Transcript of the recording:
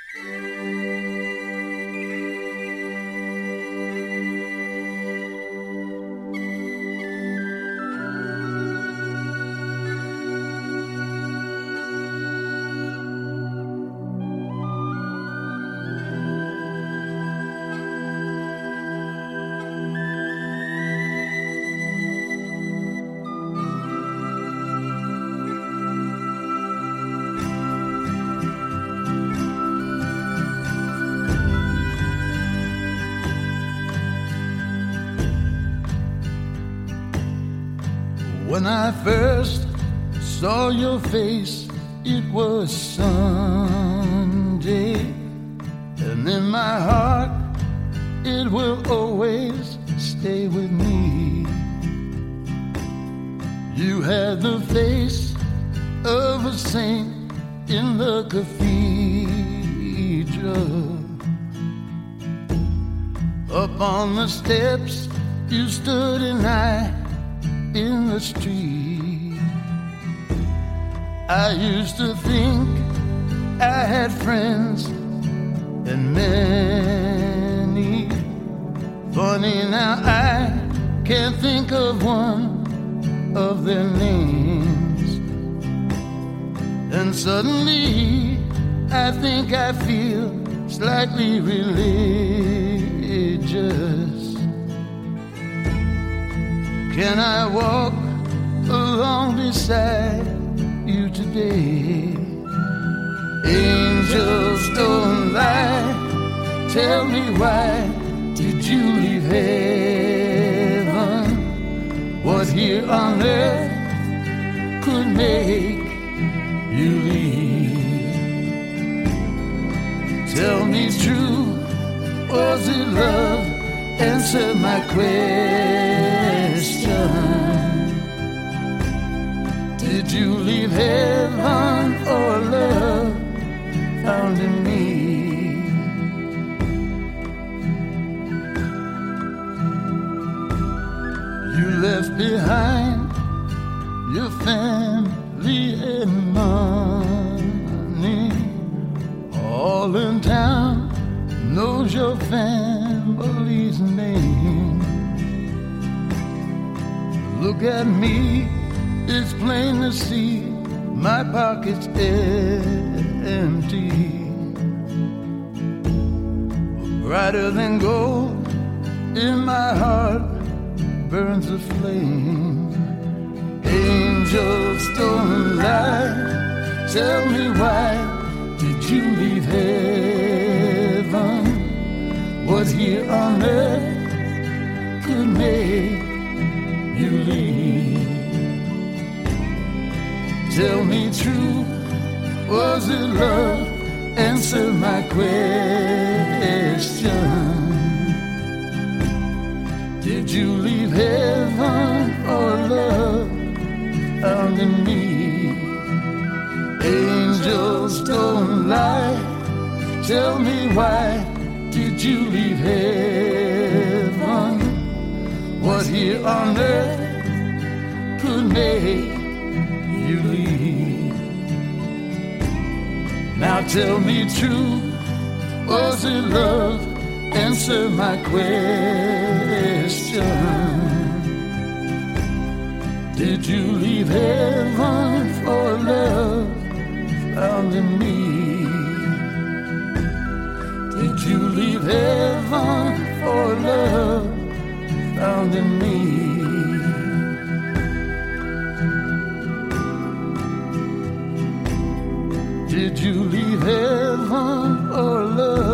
When I first saw your face, it was Sunday, and in my heart it will always stay with me. You had the face of a saint in the cathedral. Up on the steps you stood and I in the street. I used to think I had friends and many. Funny now I can't think of one of their names. And suddenly I think I feel slightly religious. Can I walk along beside you today? Angels don't lie. Tell me, why did you leave heaven? What here on earth could make you leave? Tell me true, was it love? Answer my question. Did you leave heaven or love found in me? You left behind your family and money. All in town knows your family's name. Look at me, it's plain to see my pocket's empty. Brighter than gold in my heart burns a flame. Angels don't lie. Tell me, why did you leave heaven? What here on earth could make you leave? Tell me true, was it love? Answer my question. Did you leave heaven or love found in me? Angels don't lie. Tell me, why did you leave heaven? What here on earth could make you leave? Now tell me true, was it love? Answer my question. Did you leave heaven for love found in me? Did you leave heaven for love found in me? Did you leave heaven or love